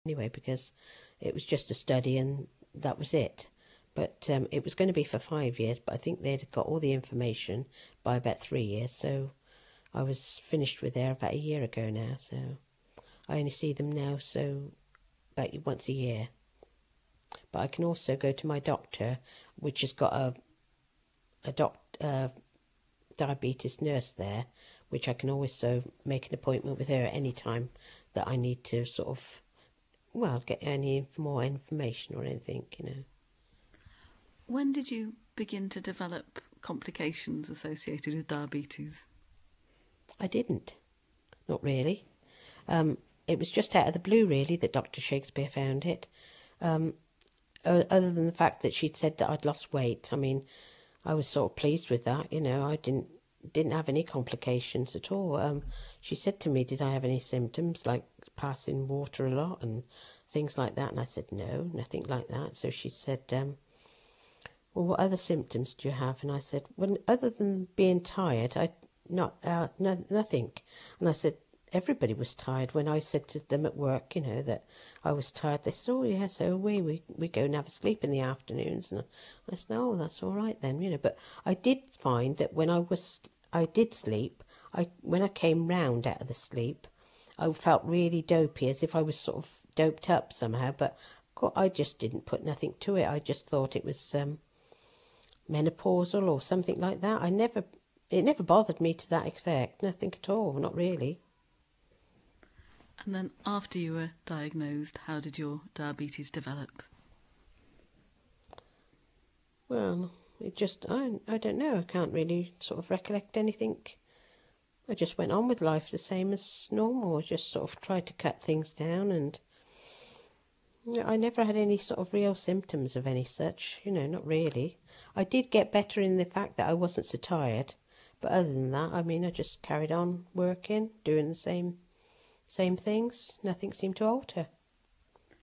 anyway, because it was just a study and that was it. But it was going to be for 5 years, but I think they'd got all the information by about 3 years, so I was finished with there about a year ago now, so I only see them now, so about once a year. But I can also go to my doctor, which has got a diabetes nurse there, which I can also make an appointment with her at any time that I need to sort of, well, get any more information or anything, you know. When did you begin to develop complications associated with diabetes? I didn't. Not really. It was just out of the blue, really, that Dr. Shakespeare found it. Other than the fact that she'd said that I'd lost weight, I mean, I was sort of pleased with that. You know, I didn't have any complications at all. She said to me, did I have any symptoms like passing water a lot and things like that? And I said, no, nothing like that. So she said, well, what other symptoms do you have? And I said, well, other than being tired, nothing. And I said, everybody was tired. When I said to them at work, you know, that I was tired, they said, oh, yeah, so we go and have a sleep in the afternoons. And I said, oh, that's all right then, you know. But I did find that when I did sleep, when I came round out of the sleep, I felt really dopey, as if I was sort of doped up somehow. But I just didn't put nothing to it. I just thought it was menopausal or something like that. It never bothered me to that effect, nothing at all, not really. And then after you were diagnosed, how did your diabetes develop? Well, I don't know, I can't really sort of recollect anything. I just went on with life the same as normal. I just sort of tried to cut things down, and I never had any sort of real symptoms of any such, you know, not really. I did get better in the fact that I wasn't so tired, but other than that, I mean, I just carried on working, doing the same things. Nothing seemed to alter.